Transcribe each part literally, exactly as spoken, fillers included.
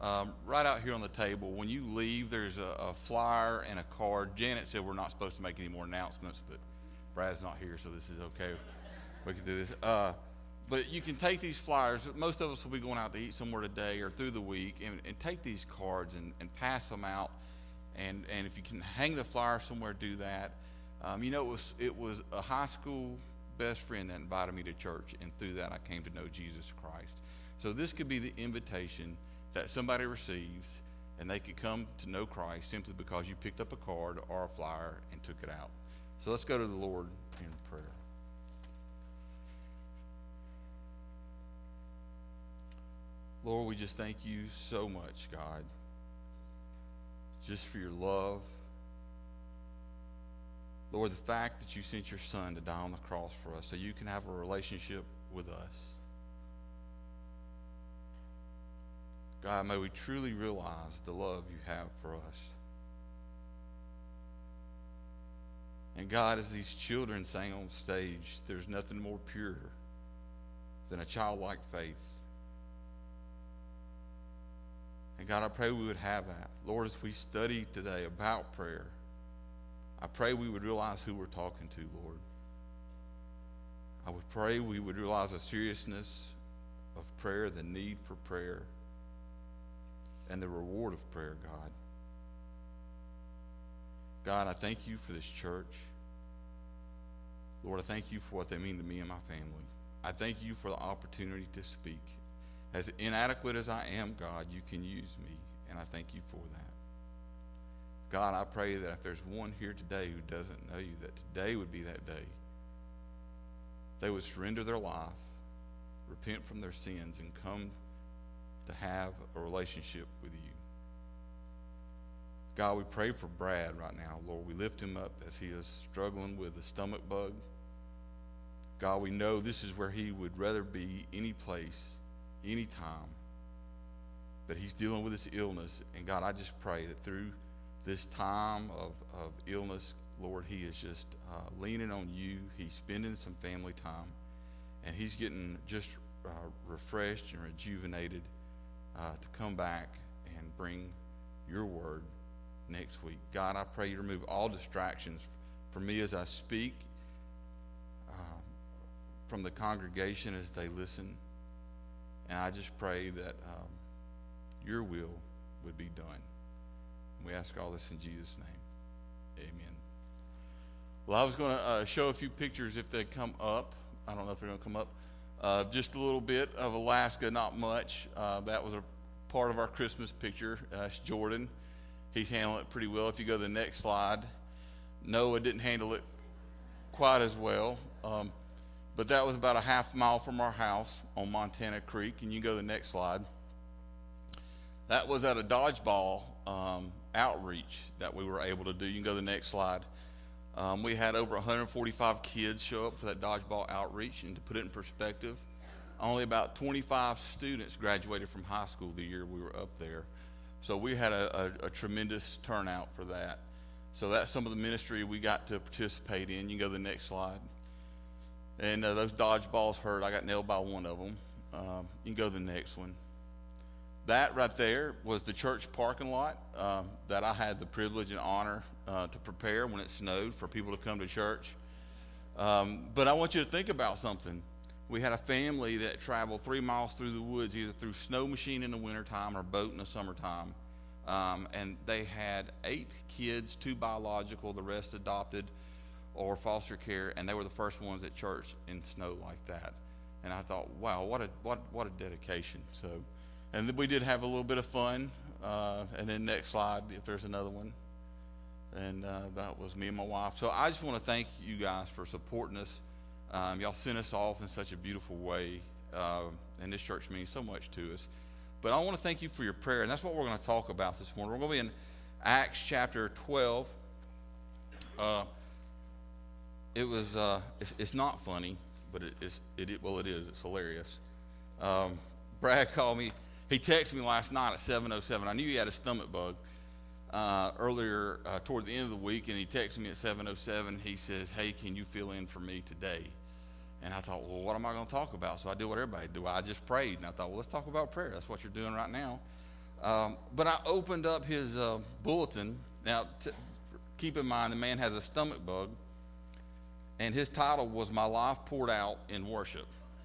Um, right out here on the table, when you leave, there's a, a flyer and a card. Janet said we're not supposed to make any more announcements, but Brad's not here, so this is okay. We can do this. Uh, but you can take these flyers. Most of us will be going out to eat somewhere today or through the week, and, and take these cards and, and pass them out. And, and if you can hang the flyer somewhere, do that. Um, you know, it was it was a high school best friend that invited me to church, and through that I came to know Jesus Christ. So this could be the invitation that somebody receives, and they could come to know Christ simply because you picked up a card or a flyer and took it out. So let's go to the Lord in prayer. Lord, we just thank you so much, God, just for your love. Lord, the fact that you sent your son to die on the cross for us so you can have a relationship with us. God, may we truly realize the love you have for us. And God, as these children sang on stage, there's nothing more pure than a childlike faith. And God, I pray we would have that. Lord, as we study today about prayer, I pray we would realize who we're talking to, Lord. I would pray we would realize the seriousness of prayer, the need for prayer, and the reward of prayer, God. God, I thank you for this church. Lord, I thank you for what they mean to me and my family. I thank you for the opportunity to speak. As inadequate as I am, God, you can use me, and I thank you for that. God, I pray that if there's one here today who doesn't know you, that today would be that day. They would surrender their life, repent from their sins, and come to have a relationship with you. God, we pray for Brad right now. Lord, we lift him up as he is struggling with a stomach bug. God, we know this is where he would rather be any place, any time. But he's dealing with this illness. And God, I just pray that through this time of, of illness, Lord, he is just uh, leaning on you. He's spending some family time. And he's getting just uh, refreshed and rejuvenated uh, to come back and bring your word next week. God, I pray you remove all distractions for me as I speak, um, from the congregation as they listen. And I just pray that um, your will would be done. And we ask all this in Jesus' name. Amen. Well, I was going to uh, show a few pictures if they come up. I don't know if they're going to come up. Uh, just a little bit of Alaska, not much. Uh, that was a part of our Christmas picture. Uh, it's Jordan. He's handling it pretty well. If you go to the next slide, Noah didn't handle it quite as well. Um, but that was about a half mile from our house on Montana Creek. And you can go to the next slide. That was at a dodgeball um, outreach that we were able to do. You can go to the next slide. Um, we had over one hundred forty-five kids show up for that dodgeball outreach. And to put it in perspective, only about twenty-five students graduated from high school the year we were up there. So we had a, a, a tremendous turnout for that. So that's some of the ministry we got to participate in. You can go to the next slide. And uh, those dodgeballs hurt. I got nailed by one of them. Um, you can go to the next one. That right there was the church parking lot um, that I had the privilege and honor uh, to prepare when it snowed for people to come to church. Um, but I want you to think about something. We had a family that traveled three miles through the woods, either through snow machine in the wintertime or boat in the summertime. Um, and they had eight kids, two biological, the rest adopted or foster care, and they were the first ones at church in snow like that. And I thought, wow, what a what what a dedication. So, and then we did have a little bit of fun. Uh, and then next slide, if there's another one. And uh, that was me and my wife. So I just want to thank you guys for supporting us. Um, y'all sent us off in such a beautiful way, uh, and this church means so much to us. But I want to thank you for your prayer, and that's what we're going to talk about this morning. We're going to be in Acts chapter twelve. Uh, it was, uh, it's, it's not funny, but it is, it, it, well, it is. It's hilarious. Um, Brad called me. He texted me last night at seven oh seven. I knew he had a stomach bug uh, earlier uh, toward the end of the week, and he texted me at seven oh seven. He says, hey, can you fill in for me today? And I thought, well, what am I going to talk about? So I did what everybody do. I just prayed, and I thought, well, let's talk about prayer. That's what you're doing right now. Um, but I opened up his uh, bulletin. Now, t- keep in mind, the man has a stomach bug, and his title was "My Life Poured Out in Worship."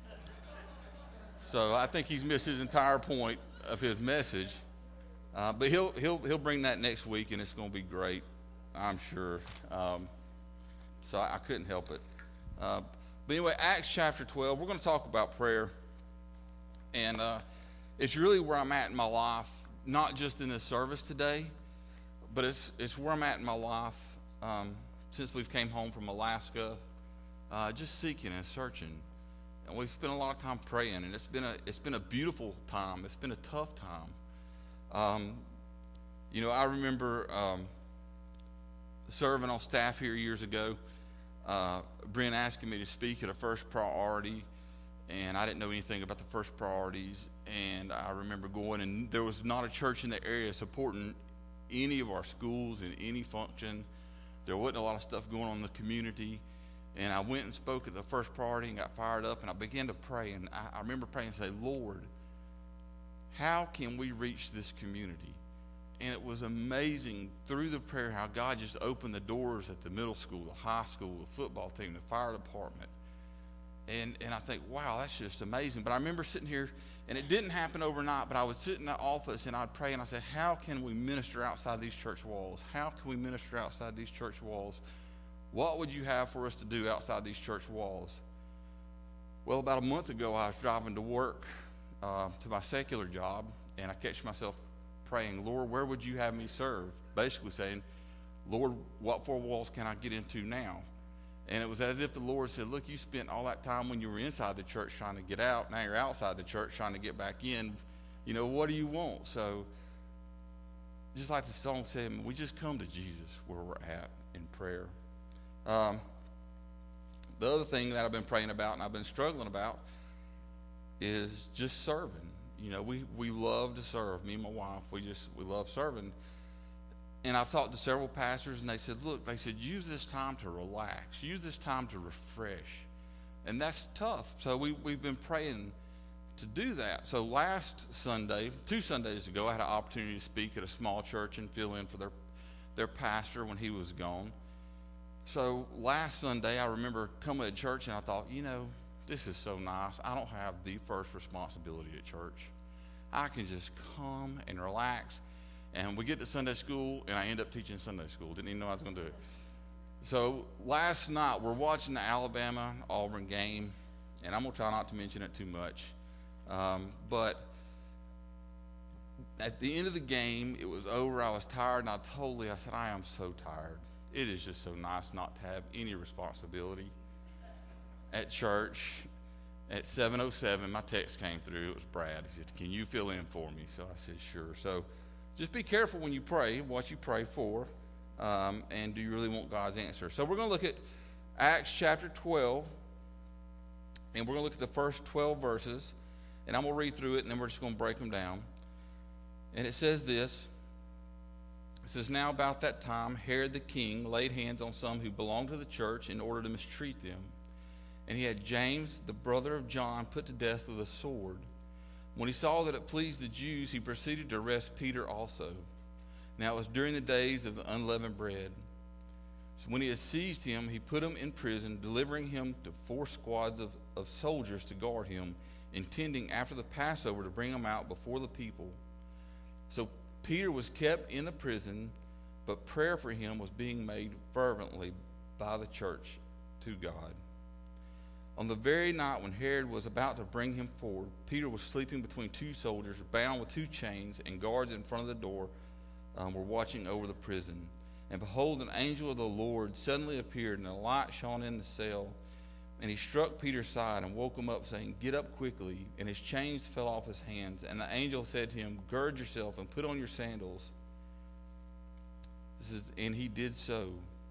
So I think he's missed his entire point of his message. Uh, but he'll he'll he'll bring that next week, and it's going to be great, I'm sure. Um, so I, I couldn't help it. Uh, but anyway, Acts chapter twelve. We're going to talk about prayer, and uh, it's really where I'm at in my life. Not just in this service today, but it's it's where I'm at in my life um, since we've came home from Alaska, uh, just seeking and searching, and we've spent a lot of time praying, and it's been a it's been a beautiful time. It's been a tough time. Um, you know, I remember um, serving on staff here years ago. Uh, Brent asking me to speak at a first priority, and I didn't know anything about the first priorities. And I remember going, and there was not a church in the area supporting any of our schools in any function. There wasn't a lot of stuff going on in the community. And I went and spoke at the first priority and got fired up, and I began to pray. And I, I remember praying and say, Lord, how can we reach this community? And it was amazing through the prayer how God just opened the doors at the middle school, the high school, the football team, the fire department. And and I think, wow, that's just amazing. But I remember sitting here, and it didn't happen overnight, but I would sit in the office and I'd pray, and I said, how can we minister outside these church walls? How can we minister outside these church walls? What would you have for us to do outside these church walls? Well, about a month ago, I was driving to work uh, to my secular job, and I catch myself praying, Lord, where would you have me serve? Basically saying, Lord, what four walls can I get into now? And it was as if the Lord said, look, you spent all that time when you were inside the church trying to get out. Now you're outside the church trying to get back in. You know, what do you want? So just like the song said, we just come to Jesus where we're at in prayer. Um, the other thing that I've been praying about and I've been struggling about is just serving. You know, we, we love to serve. Me and my wife, we just, we love serving. And I've talked to several pastors, and they said, look, they said, use this time to relax. Use this time to refresh. And that's tough. So we, we've been praying to do that. So last Sunday, two Sundays ago, I had an opportunity to speak at a small church and fill in for their, their pastor when he was gone. So last Sunday, I remember coming to church, and I thought, you know, this is so nice. I don't have the first responsibility at church. I can just come and relax. And we get to Sunday school, and I end up teaching Sunday school. Didn't even know I was going to do it. So last night, we're watching the Alabama-Auburn game, and I'm going to try not to mention it too much. Um, but at the end of the game, it was over. I was tired, and I told Lee, I said, I am so tired. It is just so nice not to have any responsibility at church. At seven oh seven, my text came through. It was Brad. He said, can you fill in for me? So I said, sure. So just be careful when you pray, what you pray for, um, and do you really want God's answer? So we're going to look at Acts chapter twelve, and we're going to look at the first twelve verses, and I'm going to read through it, and then we're just going to break them down. And it says this. It says, now about that time, Herod the king laid hands on some who belonged to the church in order to mistreat them. And he had James, the brother of John, put to death with a sword. When he saw that it pleased the Jews, he proceeded to arrest Peter also. Now it was during the days of the unleavened bread. So when he had seized him, he put him in prison, delivering him to four squads of, of soldiers to guard him, intending after the Passover to bring him out before the people. So Peter was kept in the prison, but prayer for him was being made fervently by the church to God. On the very night when Herod was about to bring him forward, Peter was sleeping between two soldiers, bound with two chains, and guards in front of the door um, were watching over the prison. And behold, an angel of the Lord suddenly appeared, and a light shone in the cell. And he struck Peter's side and woke him up, saying, get up quickly. And his chains fell off his hands. And the angel said to him, gird yourself and put on your sandals. This is, and he did so.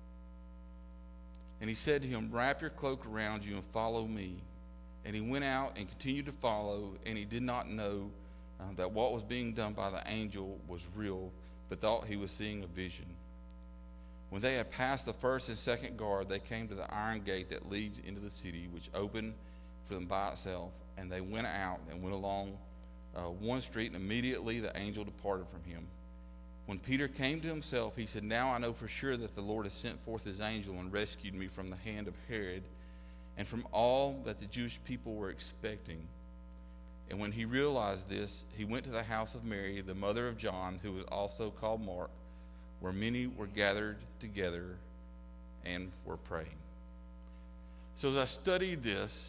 And he said to him, wrap your cloak around you and follow me. And he went out and continued to follow, and he did not know uh, that what was being done by the angel was real, but thought he was seeing a vision. When they had passed the first and second guard, they came to the iron gate that leads into the city, which opened for them by itself. And they went out and went along uh, one street, and immediately the angel departed from him. When Peter came to himself, he said, "Now I know for sure that the Lord has sent forth his angel and rescued me from the hand of Herod and from all that the Jewish people were expecting." And when he realized this, he went to the house of Mary, the mother of John, who was also called Mark, where many were gathered together and were praying. So as I studied this,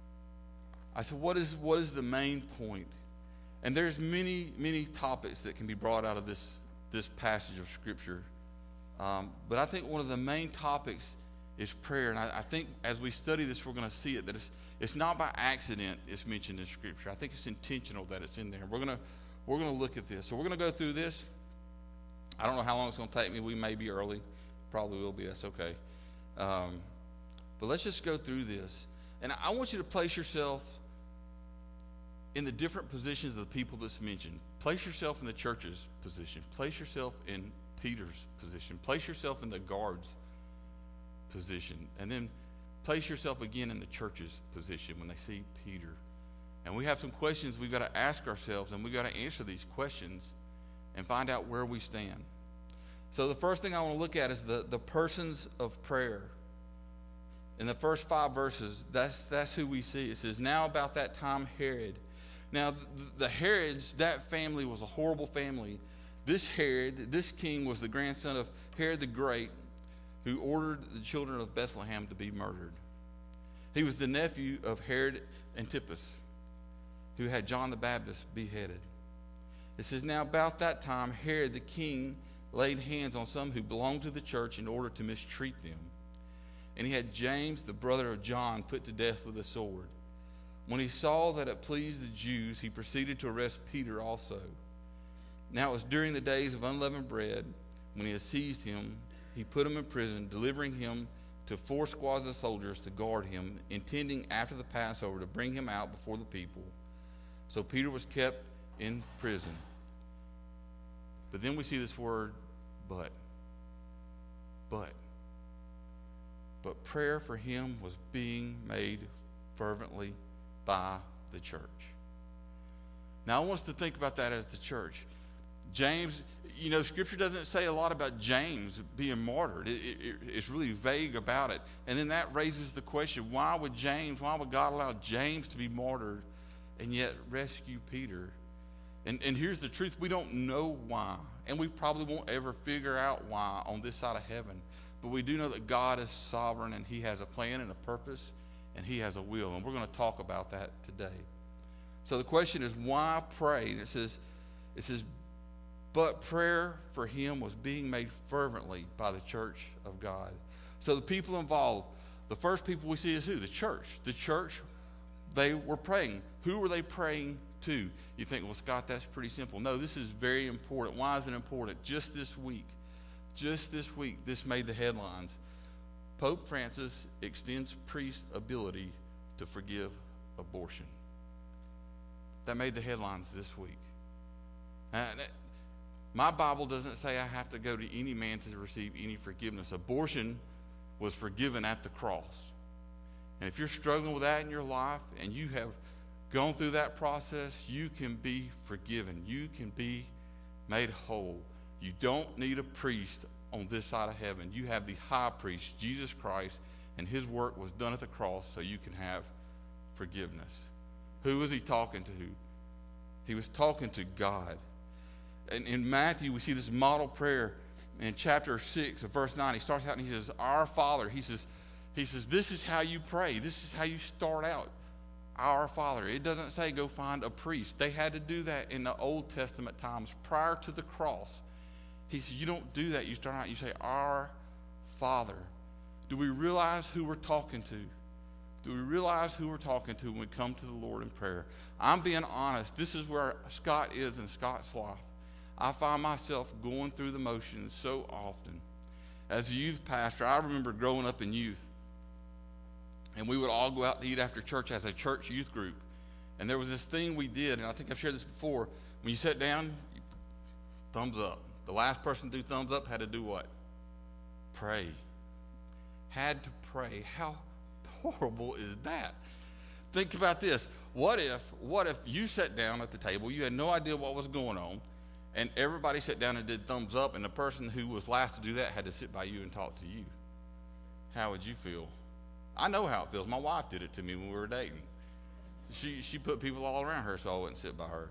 I said, what is what is the main point? And there's many, many topics that can be brought out of this, this passage of Scripture. Um, but I think one of the main topics is prayer. And I, I think as we study this, we're going to see it, that it's, it's not by accident it's mentioned in Scripture. I think it's intentional that it's in there. We're going to we're going to look at this. So we're going to go through this. I don't know how long it's going to take me. We may be early. Probably will be. That's okay. Um, but let's just go through this. And I want you to place yourself in the different positions of the people that's mentioned. Place yourself in the church's position. Place yourself in Peter's position. Place yourself in the guard's position. And then place yourself again in the church's position when they see Peter. And we have some questions we've got to ask ourselves, and we've got to answer these questions and find out where we stand. So the first thing I want to look at is the, the persons of prayer. In the first five verses, that's that's who we see. It says, "Now about that time Herod." Now, the, the Herods, that family was a horrible family. This Herod, this king, was the grandson of Herod the Great, who ordered the children of Bethlehem to be murdered. He was the nephew of Herod Antipas, who had John the Baptist beheaded. It says, "Now about that time Herod the king laid hands on some who belonged to the church in order to mistreat them. And he had James, the brother of John, put to death with a sword. When he saw that it pleased the Jews, he proceeded to arrest Peter also. Now it was during the days of unleavened bread. When he had seized him, he put him in prison, delivering him to four squads of soldiers to guard him, intending after the Passover to bring him out before the people. So Peter was kept in prison." But then we see this word, but. But. But prayer for him was being made fervently by the church. Now I want us to think about that as the church. James, you know, Scripture doesn't say a lot about James being martyred. It, it, it's really vague about it. And then that raises the question, why would James, why would God allow James to be martyred and yet rescue Peter? And, and here's the truth, we don't know why. And we probably won't ever figure out why on this side of heaven. But we do know that God is sovereign, and he has a plan and a purpose, and he has a will. And we're going to talk about that today. So the question is, why pray? And it says, it says, but prayer for him was being made fervently by the church of God. So the people involved, the first people we see is who? The church. The church, they were praying. Who were they praying to? You think, well, Scott, that's pretty simple. No, this is very important. Why is it important? Just this week, just this week, this made the headlines. Pope Francis extends priest ability to forgive abortion. That made the headlines this week. And my Bible doesn't say I have to go to any man to receive any forgiveness. Abortion was forgiven at the cross. And if you're struggling with that in your life and you have gone through that process, you can be forgiven. You can be made whole. You don't need a priest on this side of heaven. You have the high priest, Jesus Christ, and his work was done at the cross so you can have forgiveness. Who was he talking to? He was talking to God. And in Matthew, we see this model prayer in chapter six of verse nine. He starts out and he says, Our Father. He says, he says, this is how you pray. This is how you start out. Our Father. It doesn't say go find a priest. They had to do that in the Old Testament times prior to the cross. He says, you don't do that. You start out, you say, Our Father. Do we realize who we're talking to? Do we realize who we're talking to when we come to the Lord in prayer? I'm being honest. This is where Scott is in Scott's life. I find myself going through the motions so often. As a youth pastor, I remember growing up in youth, and we would all go out to eat after church as a church youth group. And there was this thing we did, and I think I've shared this before. When you sat down, thumbs up. The last person to do thumbs up had to do what? Pray. Had to pray. How horrible is that? Think about this. What if, what if you sat down at the table, you had no idea what was going on, and everybody sat down and did thumbs up, and the person who was last to do that had to sit by you and talk to you? How would you feel? I know how it feels. My wife did it to me when we were dating. She she put people all around her so I wouldn't sit by her.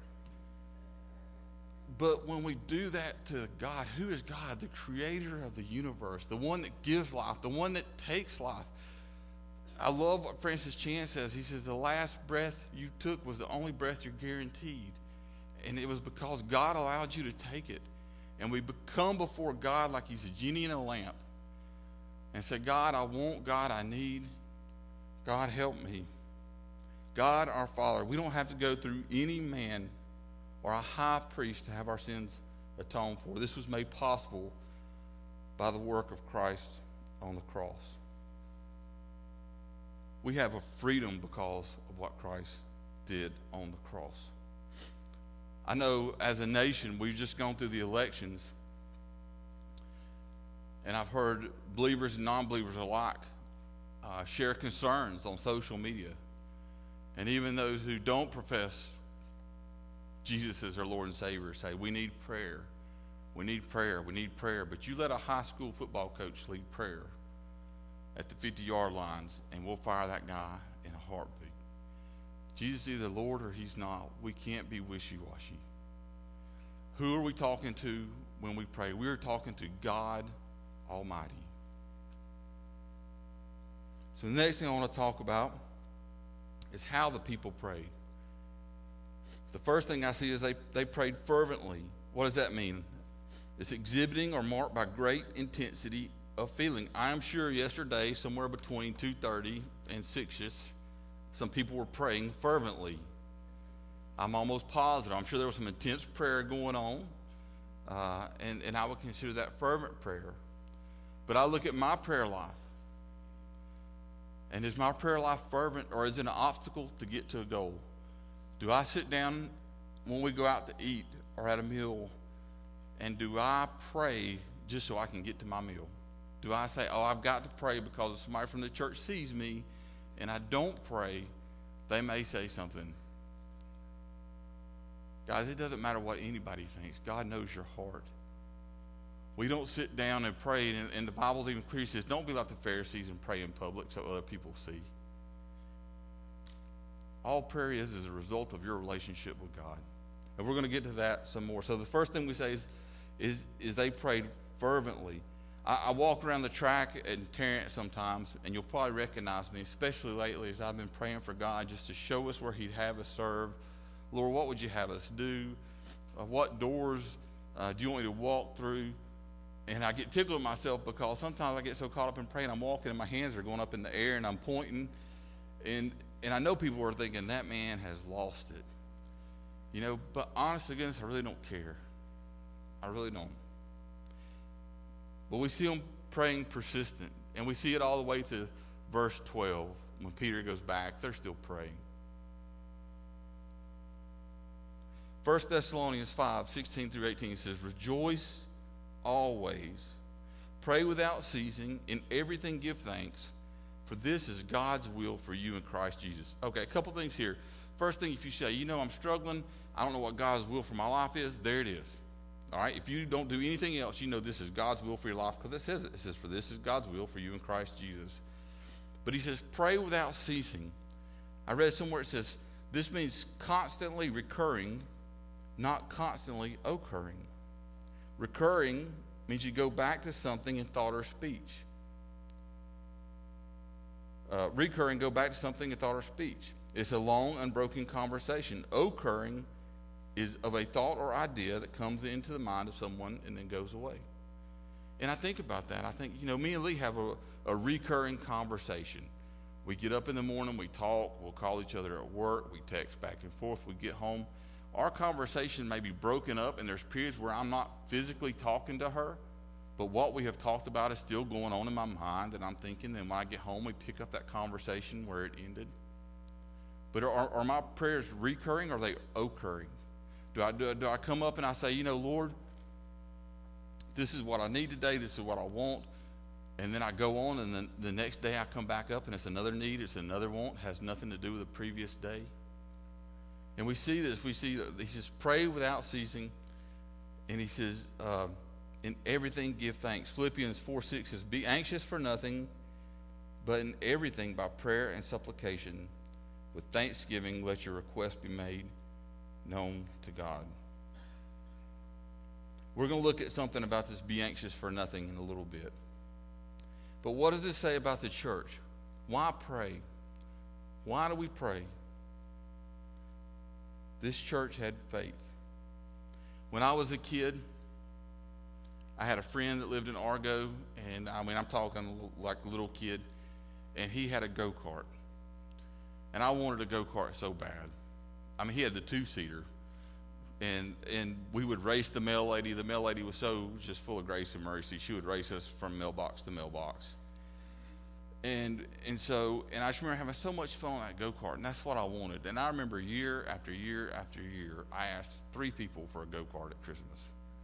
But when we do that to God, who is God? The creator of the universe, the one that gives life, the one that takes life. I love what Francis Chan says. He says the last breath you took was the only breath you're guaranteed. And it was because God allowed you to take it. And we come before God like he's a genie in a lamp and say, God, I want, God, I need. God, help me. God, our Father, we don't have to go through any man or a high priest to have our sins atoned for. This was made possible by the work of Christ on the cross. We have a freedom because of what Christ did on the cross. I know as a nation, we've just gone through the elections, and I've heard believers and non-believers alike uh, share concerns on social media. And even those who don't profess Jesus as their Lord and Savior say, we need prayer. We need prayer. We need prayer. But you let a high school football coach lead prayer at the fifty-yard lines, and we'll fire that guy in a heartbeat. Jesus is either Lord or he's not. We can't be wishy-washy. Who are we talking to when we pray? We are talking to God Almighty. So the next thing I want to talk about is how the people prayed. The first thing I see is they, they prayed fervently. What does that mean? It's exhibiting or marked by great intensity of feeling. I am sure yesterday, somewhere between two thirty and six-ish, some people were praying fervently. I'm almost positive. I'm sure there was some intense prayer going on, uh, and, and I would consider that fervent prayer. But I look at my prayer life, and is my prayer life fervent, or is it an obstacle to get to a goal? Do I sit down when we go out to eat or at a meal, and do I pray just so I can get to my meal? Do I say, oh, I've got to pray because if somebody from the church sees me and I don't pray, they may say something? Guys, it doesn't matter what anybody thinks. God knows your heart. We don't sit down and pray, and, and the Bible's even clear. It says, don't be like the Pharisees and pray in public so other people see. All prayer is is a result of your relationship with God. And we're going to get to that some more. So the first thing we say is, is, is they prayed fervently. I, I walk around the track in Tarrant sometimes, and you'll probably recognize me, especially lately as I've been praying for God just to show us where he'd have us serve. Lord, what would you have us do? Uh, what doors uh, do you want me to walk through? And I get tickled myself because sometimes I get so caught up in praying, I'm walking and my hands are going up in the air and I'm pointing. And and I know people are thinking, that man has lost it. You know, but honest to goodness, I really don't care. I really don't. But we see them praying persistent. And we see it all the way to verse twelve. When Peter goes back, they're still praying. First Thessalonians five, sixteen through eighteen says, rejoice always. Pray without ceasing. In everything give thanks. For this is God's will for you in Christ Jesus. Okay, a couple things here. First thing, if you say, you know, I'm struggling, I don't know what God's will for my life is, there it is. All right, if you don't do anything else, you know this is God's will for your life, because it says it. It says, for this is God's will for you in Christ Jesus. But he says, pray without ceasing. I read somewhere it says, this means constantly recurring, not constantly occurring. Recurring means you go back to something in thought or speech. Uh, recurring, go back to something in thought or speech. It's a long, unbroken conversation. Occurring is of a thought or idea that comes into the mind of someone and then goes away. And I think about that. I think, you know, me and Lee have a, a recurring conversation. We get up in the morning, we talk, we'll call each other at work, we text back and forth, we get home. Our conversation may be broken up, and there's periods where I'm not physically talking to her, but what we have talked about is still going on in my mind, and I'm thinking, and when I get home, we pick up that conversation where it ended. But are, are my prayers recurring, or are they occurring? Do I, do, do I come up and I say, you know, Lord, this is what I need today, this is what I want, and then I go on, and then the next day I come back up, and it's another need, it's another want, has nothing to do with the previous day? And we see this. We see that he says, pray without ceasing. And he says, uh, in everything give thanks. Philippians four six says, be anxious for nothing, but in everything by prayer and supplication, with thanksgiving, let your requests be made known to God. We're going to look at something about this be anxious for nothing in a little bit. But what does this say about the church? Why pray? Why do we pray? This church had faith. When I was a kid, I had a friend that lived in Argo, and I mean, I'm talking like a little kid, and he had a go-kart. And I wanted a go-kart so bad. I mean, he had the two-seater, and and we would race the mail lady. The mail lady was so just full of grace and mercy. She would race us from mailbox to mailbox. And and so, and I just remember having so much fun on that go-kart, and that's what I wanted. And I remember year after year after year, I asked three people for a go-kart at Christmas.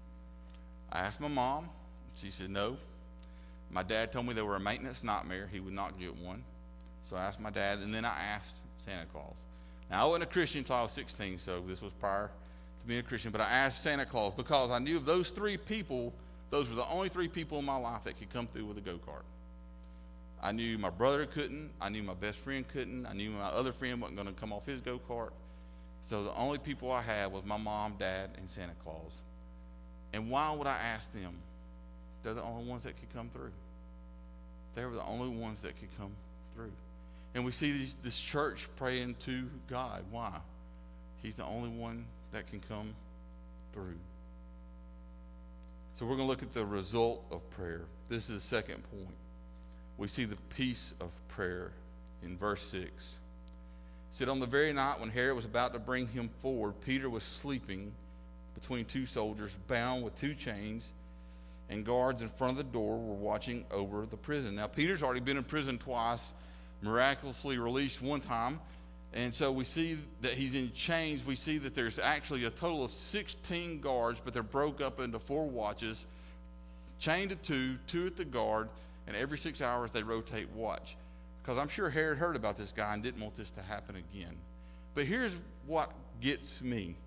I asked my mom. She said no. My dad told me they were a maintenance nightmare. He would not get one. So I asked my dad, and then I asked Santa Claus. Now, I wasn't a Christian until I was sixteen, so this was prior to being a Christian. But I asked Santa Claus because I knew of those three people, those were the only three people in my life that could come through with a go-kart. I knew my brother couldn't. I knew my best friend couldn't. I knew my other friend wasn't going to come off his go-kart. So the only people I had was my mom, dad, and Santa Claus. And why would I ask them? They're the only ones that could come through. They were the only ones that could come through. And we see these, this church praying to God. Why? He's the only one that can come through. So we're going to look at the result of prayer. This is the second point. We see the peace of prayer in verse six. It said, on the very night when Herod was about to bring him forward, Peter was sleeping between two soldiers, bound with two chains, and guards in front of the door were watching over the prison. Now, Peter's already been in prison twice, miraculously released one time, and so we see that he's in chains. We see that there's actually a total of sixteen guards, but they're broke up into four watches, chained to two, two at the guard, and every six hours they rotate watch. Because I'm sure Herod heard about this guy and didn't want this to happen again. But here's what gets me.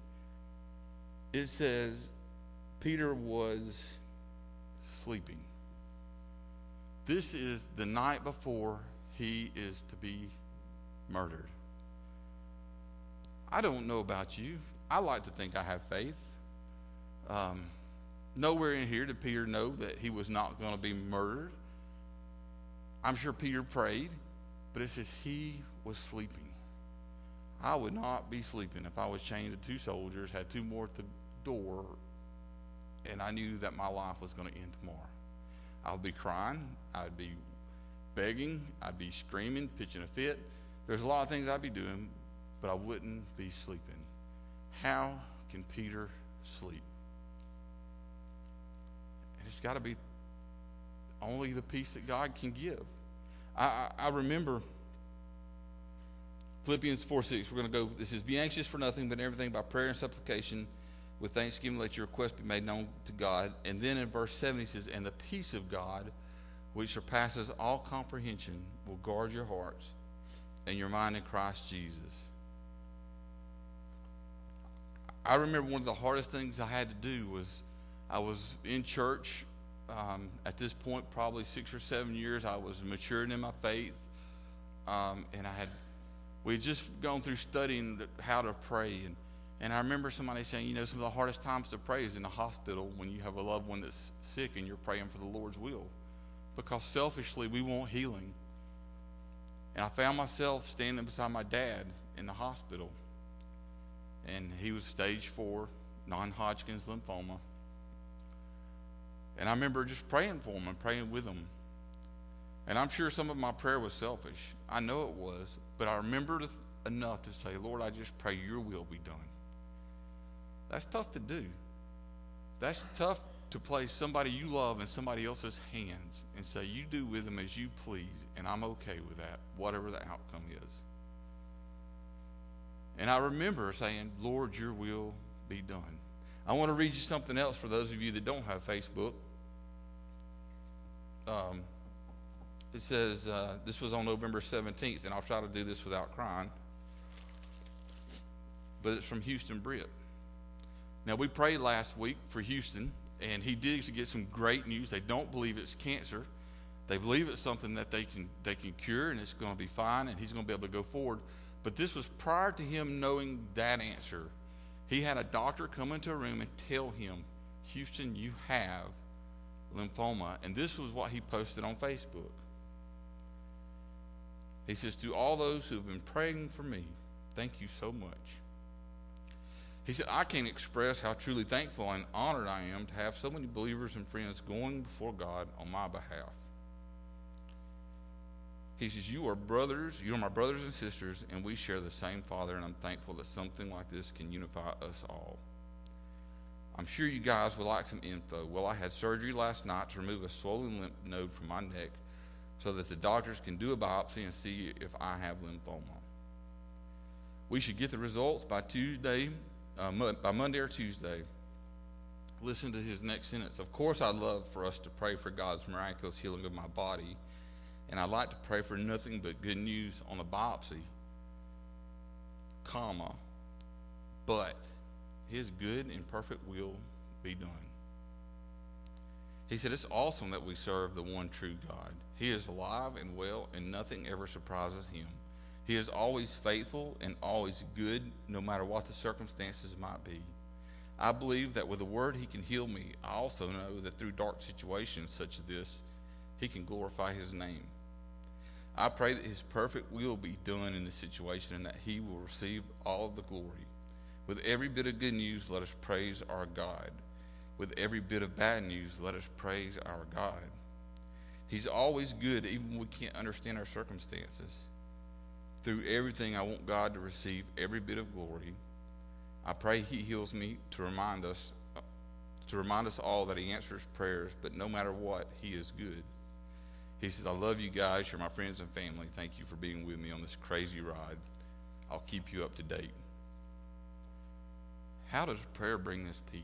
It says Peter was sleeping. This is the night before he is to be murdered. I don't know about you. I like to think I have faith. Um, nowhere in here did Peter know that he was not going to be murdered. I'm sure Peter prayed, but it says he was sleeping. I would not be sleeping if I was chained to two soldiers, had two more at the door, and I knew that my life was going to end tomorrow. I would be crying. I would be begging. I'd be screaming, pitching a fit. There's a lot of things I'd be doing, but I wouldn't be sleeping. How can Peter sleep? It's got to be only the peace that God can give. I, I, I remember Philippians four six. We're going to go. This is, be anxious for nothing, but everything by prayer and supplication with thanksgiving, let your request be made known to God. And then in verse seven, he says, and the peace of God, which surpasses all comprehension, will guard your hearts and your mind in Christ Jesus. I remember one of the hardest things I had to do was I was in church. Um, at this point, probably six or seven years, I was maturing in my faith. Um, and I had, we had just gone through studying how to pray. And, and I remember somebody saying, you know, some of the hardest times to pray is in the hospital when you have a loved one that's sick and you're praying for the Lord's will. Because selfishly, we want healing. And I found myself standing beside my dad in the hospital. And he was stage four, non-Hodgkin's lymphoma. And I remember just praying for him and praying with him. And I'm sure some of my prayer was selfish. I know it was. But I remembered enough to say, Lord, I just pray your will be done. That's tough to do. That's tough to place somebody you love in somebody else's hands and say, you do with them as you please, and I'm okay with that, whatever the outcome is. And I remember saying, Lord, your will be done. I want to read you something else for those of you that don't have Facebook. Um, it says, uh, this was on November seventeenth, and I'll try to do this without crying. but it's from Houston Britt. Now, we prayed last week for Houston, and he did get some great news. They don't believe it's cancer. They believe it's something that they can they can cure, and it's going to be fine, and he's going to be able to go forward. But this was prior to him knowing that answer. He had a doctor come into a room and tell him, Houston, you have lymphoma. And this was what he posted on Facebook. He says, to all those who have been praying for me, thank you so much. He said, I can't express how truly thankful and honored I am to have so many believers and friends going before God on my behalf. He says, you are brothers, you are my brothers and sisters, and we share the same Father, and I'm thankful that something like this can unify us all. I'm sure you guys would like some info. Well, I had surgery last night to remove a swollen lymph node from my neck so that the doctors can do a biopsy and see if I have lymphoma. We should get the results by Tuesday, uh, by Monday or Tuesday. Listen to his next sentence. Of course, I'd love for us to pray for God's miraculous healing of my body, and I'd like to pray for nothing but good news on a biopsy, comma, but his good and perfect will be done. He said, it's awesome that we serve the one true God. He is alive and well, and nothing ever surprises him. He is always faithful and always good, no matter what the circumstances might be. I believe that with a word he can heal me. I also know that through dark situations such as this, he can glorify his name. I pray that his perfect will be done in this situation and that he will receive all of the glory. With every bit of good news, let us praise our God. With every bit of bad news, let us praise our God. He's always good, even when we can't understand our circumstances. Through everything, I want God to receive every bit of glory. I pray he heals me to remind us, to remind us all that he answers prayers, but no matter what, he is good. He says, I love you guys. You're my friends and family. Thank you for being with me on this crazy ride. I'll keep you up to date. How does prayer bring this peace?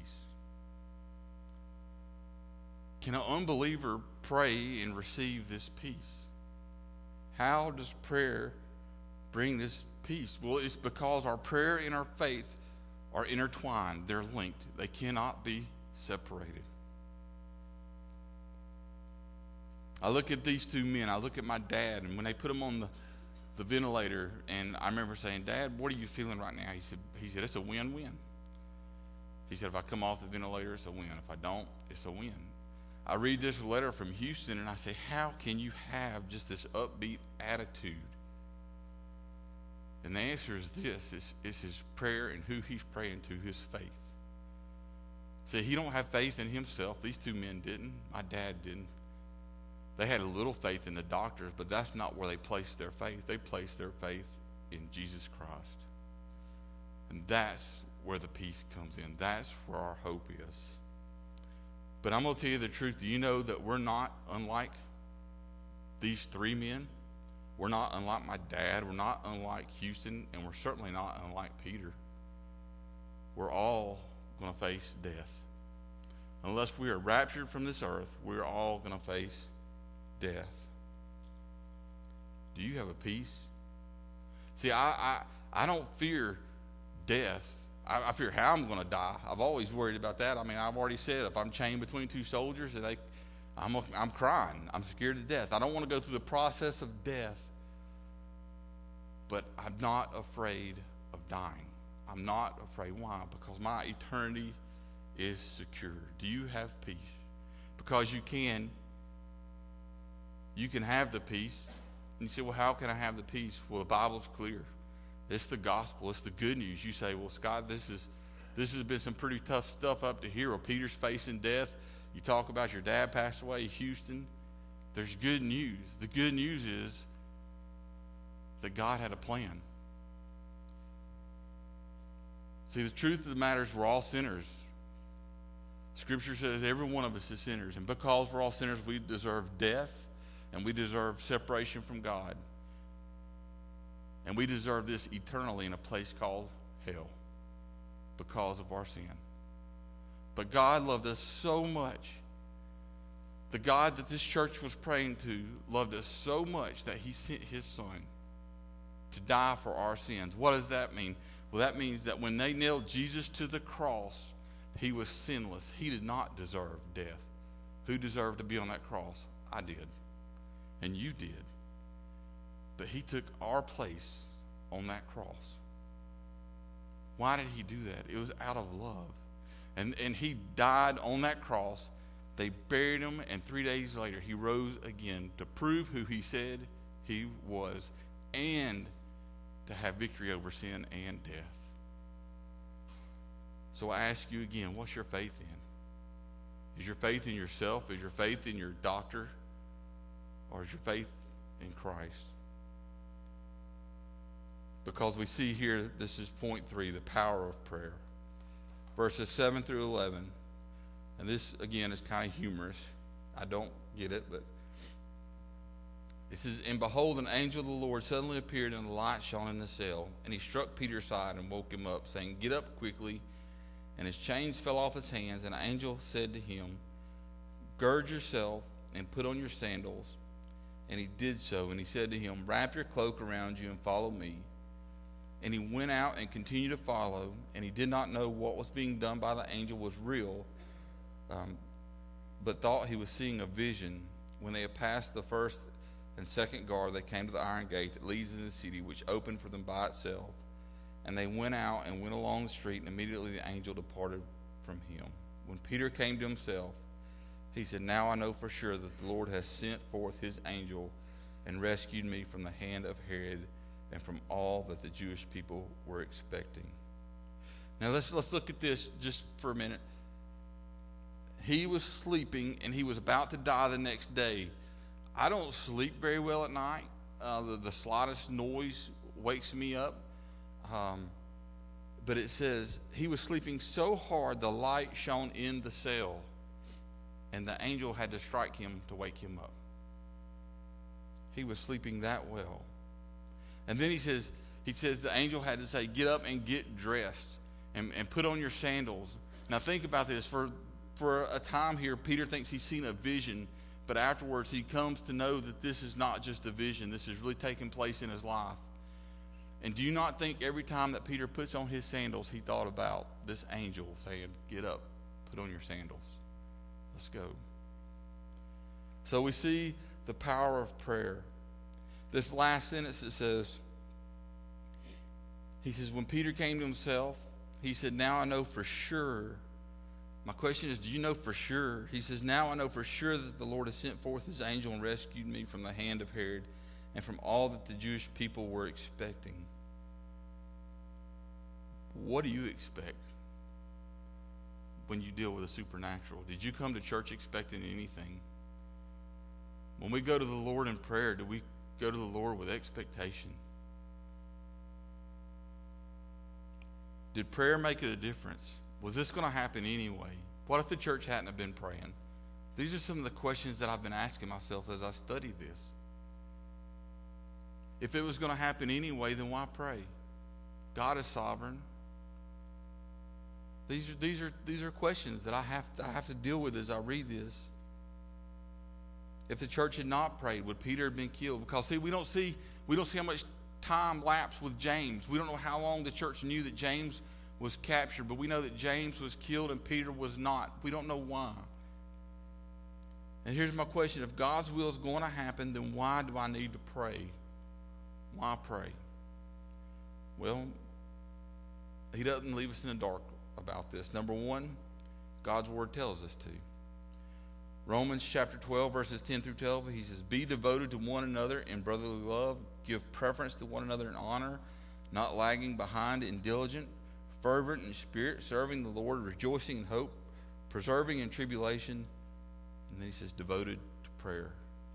Can an unbeliever pray and receive this peace? How does prayer bring this peace? Well, it's because our prayer and our faith are intertwined. They're linked. They cannot be separated. I look at these two men. I look at my dad, and when they put him on the, the ventilator, and I remember saying, Dad, what are you feeling right now? He said, he said, it's a win-win. He said, if I come off the ventilator, it's a win. If I don't, it's a win. I read this letter from Houston, and I say, how can you have just this upbeat attitude? And the answer is this. It's, it's his prayer and who he's praying to, his faith. See, he don't have faith in himself. These two men didn't. My dad didn't. They had a little faith in the doctors, but that's not where they placed their faith. They placed their faith in Jesus Christ. And that's where the peace comes in. That's where our hope is. But I'm going to tell you the truth. Do you know that we're not unlike these three men? We're not unlike my dad. We're not unlike Houston. And we're certainly not unlike Peter. We're all going to face death. Unless we are raptured from this earth, we're all going to face death. Do you have a peace? See, I I, I don't fear death. I, I fear how I'm going to die. I've always worried about that. I mean, I've already said if I'm chained between two soldiers, and they, I'm I'm crying. I'm scared to death. I don't want to go through the process of death. But I'm not afraid of dying. I'm not afraid. Why? Because my eternity is secure. Do you have peace? Because you can. You can have the peace. And you say, well, how can I have the peace? Well, the Bible's clear. It's the gospel. It's the good news. You say, well, Scott, this is this has been some pretty tough stuff up to here. Well, Peter's facing death. You talk about your dad passed away, Houston. There's good news. The good news is that God had a plan. See, the truth of the matter is we're all sinners. Scripture says every one of us is sinners. And because we're all sinners, we deserve death. And we deserve separation from God. And we deserve this eternally in a place called hell because of our sin. But God loved us so much. The God that this church was praying to loved us so much that he sent his son to die for our sins. What does that mean? Well, that means that when they nailed Jesus to the cross, he was sinless. He did not deserve death. Who deserved to be on that cross? I did. And you did. But he took our place on that cross. Why did he do that? It was out of love. And, and he died on that cross. They buried him, and three days later he rose again to prove who he said he was and to have victory over sin and death. So I ask you again, what's your faith in? Is your faith in yourself? Is your faith in your doctor? Or is your faith in Christ? Because we see here, this is point three, the power of prayer. Verses seven through eleven. And this, again, is kind of humorous. I don't get it, but it says, "And behold, an angel of the Lord suddenly appeared, and the light shone in the cell. And he struck Peter's side and woke him up, saying, 'Get up quickly.' And his chains fell off his hands. And an angel said to him, 'Gird yourself and put on your sandals.' And he did so. And he said to him, 'Wrap your cloak around you and follow me.' And he went out and continued to follow. And he did not know what was being done by the angel was real, um, but thought he was seeing a vision. When they had passed the first and second guard, they came to the iron gate that leads into the city, which opened for them by itself. And they went out and went along the street, and immediately the angel departed from him. When Peter came to himself, he said, 'Now I know for sure that the Lord has sent forth his angel and rescued me from the hand of Herod and from all that the Jewish people were expecting.'" Now let's let's look at this just for a minute. He was sleeping, and he was about to die the next day. I don't sleep very well at night. Uh, the, the slightest noise wakes me up. Um, but it says he was sleeping so hard the light shone in the cell, and the angel had to strike him to wake him up. He was sleeping that well. And then he says, he says the angel had to say, "Get up and get dressed and, and put on your sandals." Now think about this. For For a time here, Peter thinks he's seen a vision, but afterwards he comes to know that this is not just a vision. This is really taking place in his life. And do you not think every time that Peter puts on his sandals, he thought about this angel saying, "Get up, put on your sandals. Let's go." So we see the power of prayer. This last sentence, it says, he says, when Peter came to himself, he said, "Now I know for sure." My question is, do you know for sure? He says, "Now I know for sure that the Lord has sent forth his angel and rescued me from the hand of Herod and from all that the Jewish people were expecting." What do you expect when you deal with the supernatural? Did you come to church expecting anything? When we go to the Lord in prayer, do we go to the Lord with expectation? Did prayer make it a difference? Was this going to happen anyway? What if the church hadn't have been praying? These are some of the questions that I've been asking myself as I study this. If it was going to happen anyway, then why pray? God is sovereign. These are these are these are questions that I have to, I have to deal with as I read this. If the church had not prayed, would Peter have been killed? Because see, we don't see we don't see how much time lapsed with James. We don't know how long the church knew that James was captured, but we know that James was killed and Peter was not. We don't know why. And here's my question. If God's will is going to happen, then why do I need to pray? Why pray? Well, he doesn't leave us in the dark about this. Number one, God's word tells us to. Romans chapter twelve, verses ten through twelve, he says, "Be devoted to one another in brotherly love. Give preference to one another in honor, not lagging behind in diligent, fervent in spirit, serving the Lord, rejoicing in hope, persevering in tribulation." And then he says, devoted to prayer.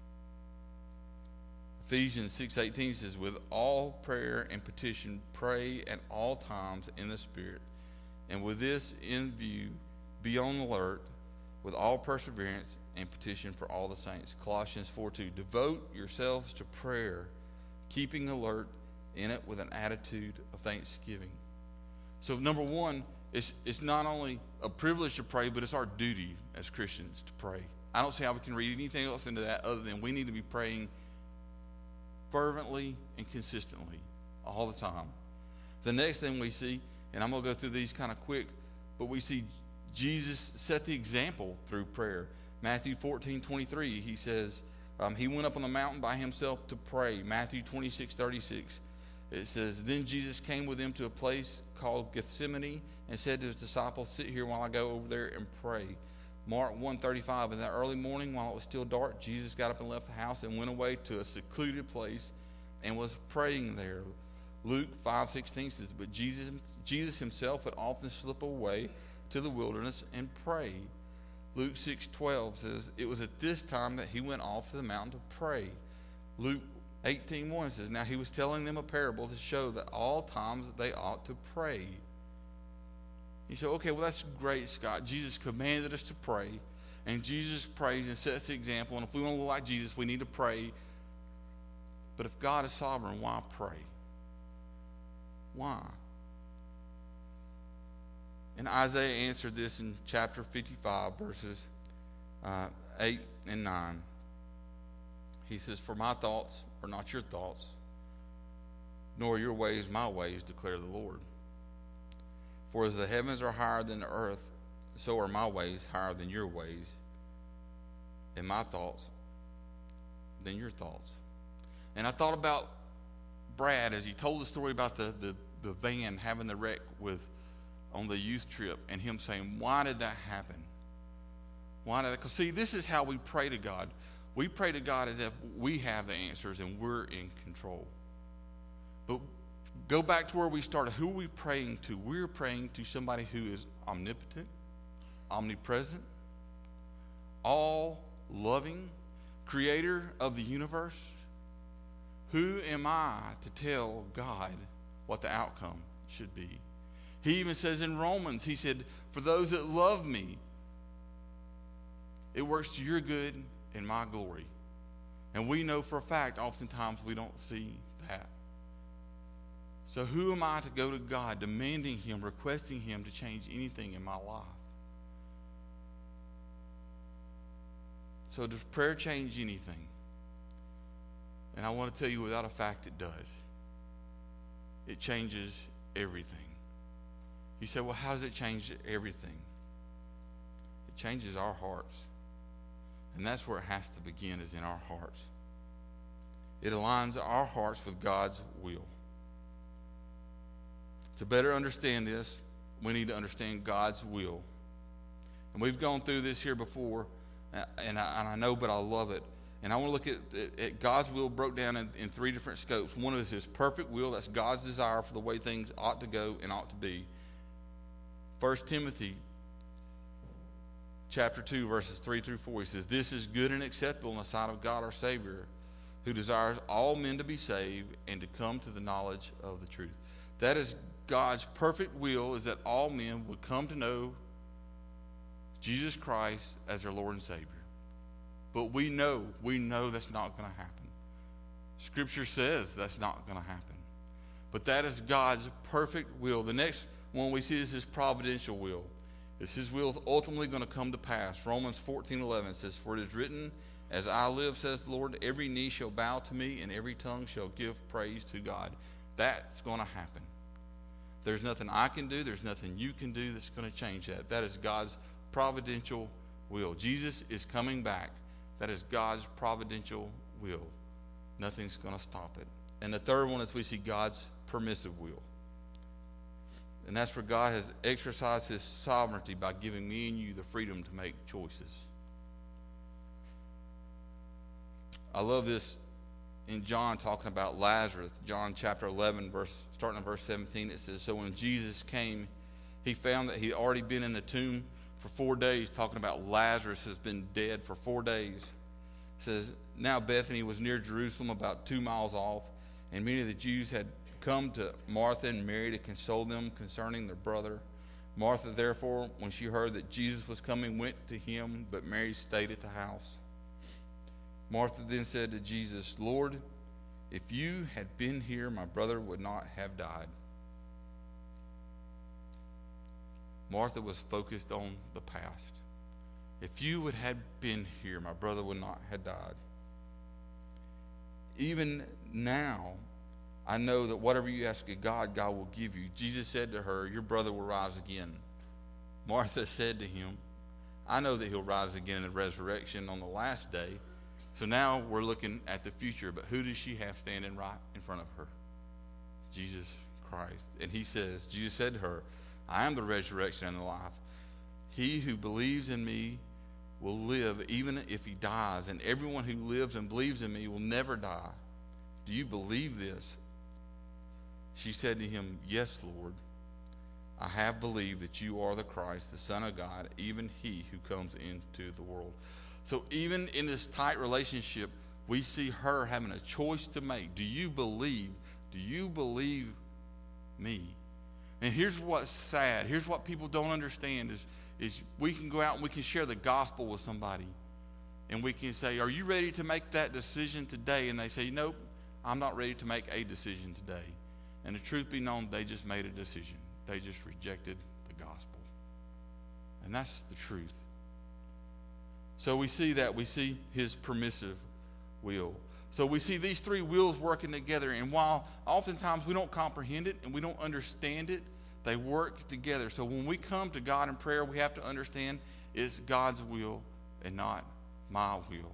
Ephesians six eighteen says, "With all prayer and petition, pray at all times in the Spirit. And with this in view, be on alert with all perseverance and petition for all the saints." Colossians four two, "Devote yourselves to prayer, keeping alert in it with an attitude of thanksgiving." So number one, it's, it's not only a privilege to pray, but it's our duty as Christians to pray. I don't see how we can read anything else into that other than we need to be praying fervently and consistently all the time. The next thing we see, and I'm going to go through these kind of quick, but we see Jesus set the example through prayer. Matthew fourteen twenty-three, he says, um, he went up on the mountain by himself to pray. Matthew twenty-six thirty-six, it says, then Jesus came with them to a place called Gethsemane and said to his disciples, sit here while I go over there and pray. Mark one thirty-five, in that early morning while it was still dark, Jesus got up and left the house and went away to a secluded place and was praying there. Luke five sixteen says, but Jesus, Jesus himself would often slip away to the wilderness and pray. Luke six twelve says, it was at this time that he went off to the mountain to pray. Luke eighteen one says, now he was telling them a parable to show that all times they ought to pray. You say, okay, well, that's great, Scott. Jesus commanded us to pray, and Jesus prays and sets the example, and if we want to look like Jesus, we need to pray. But if God is sovereign, why pray? Why? And Isaiah answered this in chapter fifty-five, verses uh, eight and nine. He says, for my thoughts are not your thoughts, nor your ways my ways, declare the Lord. For as the heavens are higher than the earth, so are my ways higher than your ways, and my thoughts than your thoughts. And I thought about Brad as he told the story about the, the, the van having the wreck with on the youth trip, and him saying, why did that happen? Why did that? Because see, this is how we pray to God. We pray to God as if we have the answers and we're in control. But go back to where we started. Who are we praying to? We're praying to somebody who is omnipotent, omnipresent, all-loving, creator of the universe. Who am I to tell God what the outcome should be? He even says in Romans, he said, for those that love me, it works to your good and my glory. And we know for a fact, oftentimes we don't see that. So who am I to go to God, demanding him, requesting him to change anything in my life? So does prayer change anything? And I want to tell you without a fact it does. It changes everything. You say, well, how does it change everything? It changes our hearts. And that's where it has to begin, is in our hearts. It aligns our hearts with God's will. To better understand this, we need to understand God's will. And we've gone through this here before, and I, and I know, but I love it. And I want to look at, at God's will broke down in, in three different scopes. One is his perfect will. That's God's desire for the way things ought to go and ought to be. First Timothy chapter two, verses three through four, he says, this is good and acceptable in the sight of God our Savior, who desires all men to be saved and to come to the knowledge of the truth. That is God's perfect will, is that all men would come to know Jesus Christ as their Lord and Savior. But we know, we know that's not going to happen. Scripture says that's not going to happen. But that is God's perfect will. The next one we see is his providential will. Is his will is ultimately going to come to pass. Romans fourteen eleven says, for it is written, as I live, says the Lord, every knee shall bow to me and every tongue shall give praise to God. That's going to happen. There's nothing I can do. There's nothing you can do that's going to change that. That is God's providential will. Jesus is coming back. That is God's providential will. Nothing's going to stop it. And the third one is we see God's permissive will. And that's where God has exercised his sovereignty by giving me and you the freedom to make choices. I love this in John talking about Lazarus. John chapter eleven, verse starting in verse seventeen, it says, so when Jesus came, he found that he had already been in the tomb for four days, talking about Lazarus has been dead for four days. It says, now Bethany was near Jerusalem, about two miles off, and many of the Jews had come to Martha and Mary to console them concerning their brother. Martha, therefore, when she heard that Jesus was coming, went to him, but Mary stayed at the house. Martha then said to Jesus, Lord, if you had been here, my brother would not have died. Martha was focused on the past. If you would have been here, my brother would not have died. Even now, I know that whatever you ask of God, God will give you. Jesus said to her, your brother will rise again. Martha said to him, I know that he'll rise again in the resurrection on the last day. So now we're looking at the future. But who does she have standing right in front of her? Jesus Christ. And he says, Jesus said to her, I am the resurrection and the life. He who believes in me will live even if he dies. And everyone who lives and believes in me will never die. Do you believe this? She said to him, yes, Lord. I have believed that you are the Christ, the Son of God, even he who comes into the world. So even in this tight relationship, we see her having a choice to make. Do you believe? Do you believe me? And here's what's sad. Here's what people don't understand is, is we can go out and we can share the gospel with somebody. And we can say, are you ready to make that decision today? And they say, nope, I'm not ready to make a decision today. And the truth be known, they just made a decision. They just rejected the gospel. And that's the truth. So we see that. We see his permissive will. So we see these three wills working together. And while oftentimes we don't comprehend it and we don't understand it, they work together. So when we come to God in prayer, we have to understand it's God's will and not my will.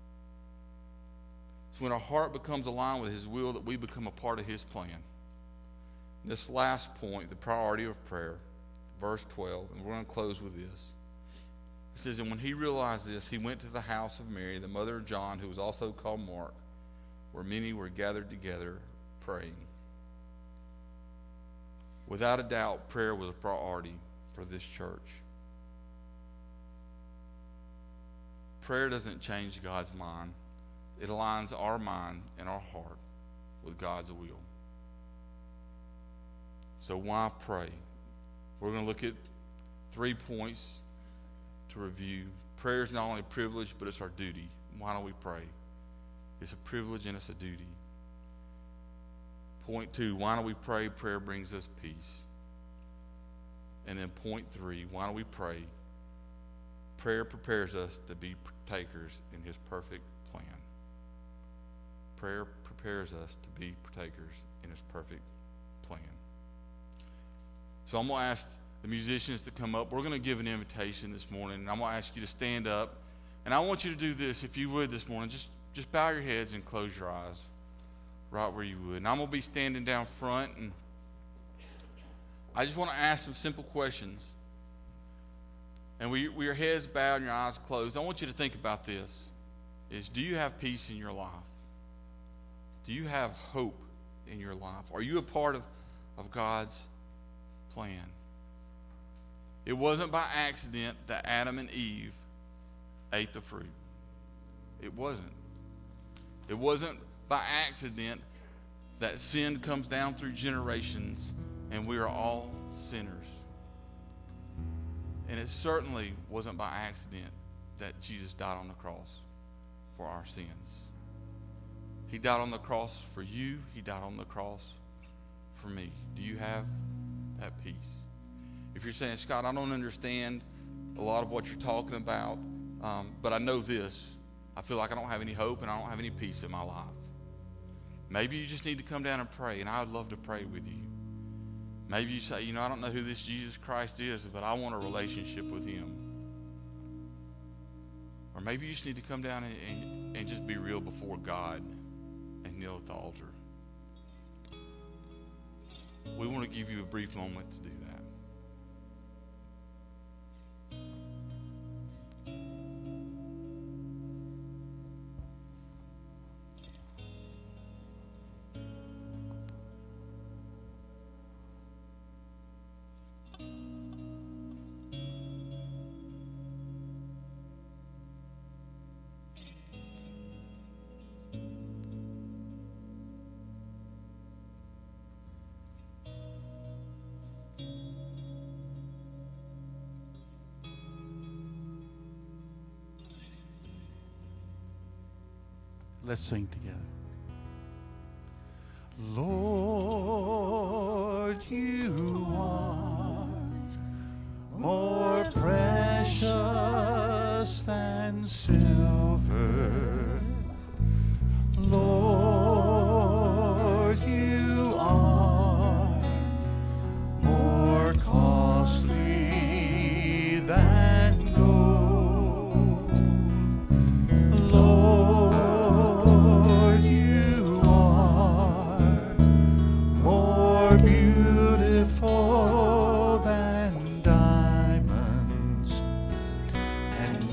It's when our heart becomes aligned with his will that we become a part of his plan. This last point, the priority of prayer, verse twelve, and we're going to close with this. It says, and when he realized this, he went to the house of Mary, the mother of John, who was also called Mark, where many were gathered together praying. Without a doubt, prayer was a priority for this church. Prayer doesn't change God's mind. It aligns our mind and our heart with God's will. So why pray? We're going to look at three points to review. Prayer is not only a privilege, but it's our duty. Why don't we pray? It's a privilege and it's a duty. Point two, why don't we pray? Prayer brings us peace. And then point three, why don't we pray? Prayer prepares us to be partakers in his perfect plan. Prayer prepares us to be partakers in his perfect plan. So I'm going to ask the musicians to come up. We're going to give an invitation this morning, and I'm going to ask you to stand up. And I want you to do this, if you would, this morning. Just, just bow your heads and close your eyes right where you would. And I'm going to be standing down front, and I just want to ask some simple questions. And with your heads bowed and your eyes closed, I want you to think about this. Is, do you have peace in your life? Do you have hope in your life? Are you a part of, of God's plan? It wasn't by accident that Adam and Eve ate the fruit. It wasn't. It wasn't by accident that sin comes down through generations and we are all sinners. And it certainly wasn't by accident that Jesus died on the cross for our sins. He died on the cross for you. He died on the cross for me. Do you have that peace? If you're saying, Scott, I don't understand a lot of what you're talking about, um, but I know this. I feel like I don't have any hope and I don't have any peace in my life. Maybe you just need to come down and pray, and I would love to pray with you. Maybe you say, you know, I don't know who this Jesus Christ is, but I want a relationship with him. Or maybe you just need to come down and, and, and just be real before God and kneel at the altar. We want to give you a brief moment to do that. Let's sing together. Lord, you are more precious than silver. Lord, you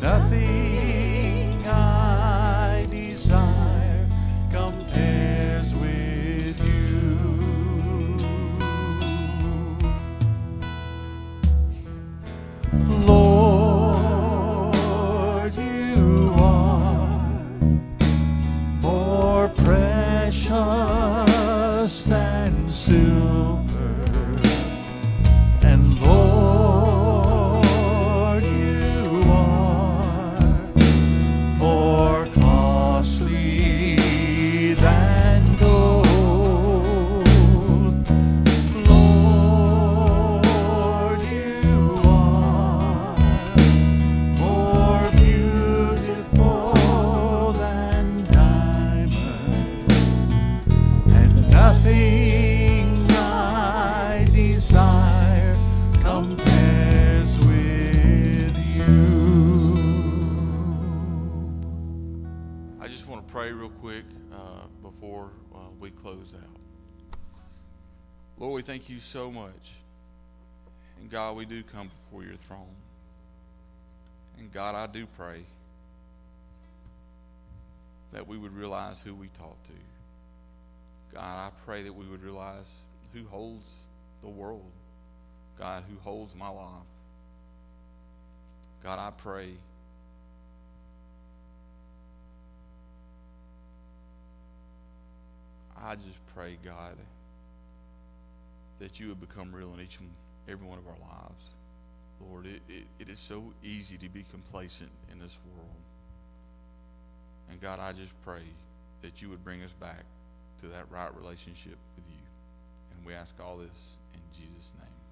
nothing I desire compares with you. Lord, you are more precious than silver, and Lord, you are more costly than gold. Lord, you are more beautiful than diamonds, and nothing I desire compares with you. I just want to pray real quick uh, before uh, we close out. Lord, we thank you so much. And God, we do come before your throne. And God, I do pray that we would realize who we talk to. God, I pray that we would realize who holds the world. God, who holds my life. God, I pray I just pray, God, that you would become real in each and every one of our lives. Lord, it, it, it is so easy to be complacent in this world. And God, I just pray that you would bring us back to that right relationship with you. And we ask all this in Jesus' name.